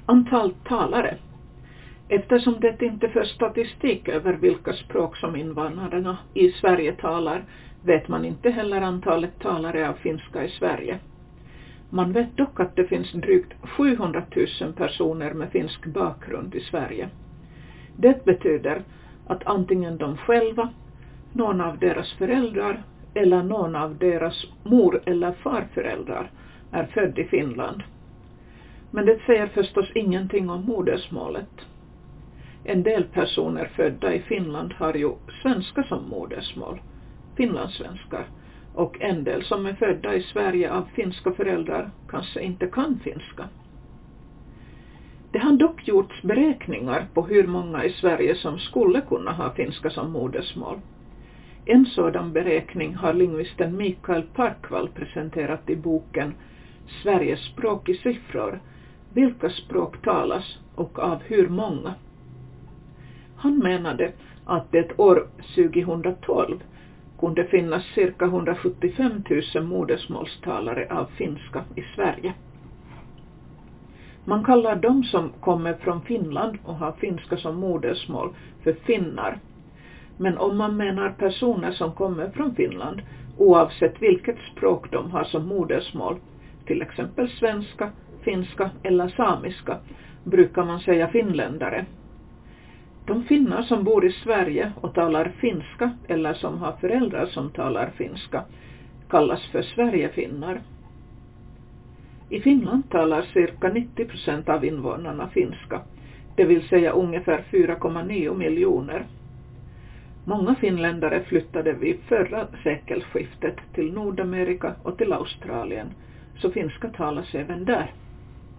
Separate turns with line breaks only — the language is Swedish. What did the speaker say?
Antal talare. Eftersom det inte förs statistik över vilka språk som invandrarna i Sverige talar, vet man inte heller antalet talare av finska i Sverige. Man vet dock att det finns drygt 700 000 personer med finsk bakgrund i Sverige. Det betyder att antingen de själva, någon av deras föräldrar eller någon av deras mor- eller farföräldrar är född i Finland. Men det säger förstås ingenting om modersmålet. En del personer födda i Finland har ju svenska som modersmål, finlandssvenskar, och en del som är födda i Sverige av finska föräldrar kanske inte kan finska. Det har dock gjorts beräkningar på hur många i Sverige som skulle kunna ha finska som modersmål. En sådan beräkning har lingvisten Mikael Parkvall presenterat i boken Sveriges språk i siffror, vilka språk talas och av hur många. Han menade att det år 2012 kunde finnas cirka 175 000 modersmålstalare av finska i Sverige. Man kallar de som kommer från Finland och har finska som modersmål för finnar. Men om man menar personer som kommer från Finland, oavsett vilket språk de har som modersmål, till exempel svenska, finska eller samiska, brukar man säga finländare. De finnar som bor i Sverige och talar finska eller som har föräldrar som talar finska kallas för Sverigefinnar. I Finland talar cirka 90% av invånarna finska, det vill säga ungefär 4,9 miljoner. Många finländare flyttade vid förra sekelskiftet till Nordamerika och till Australien, så finska talas även där.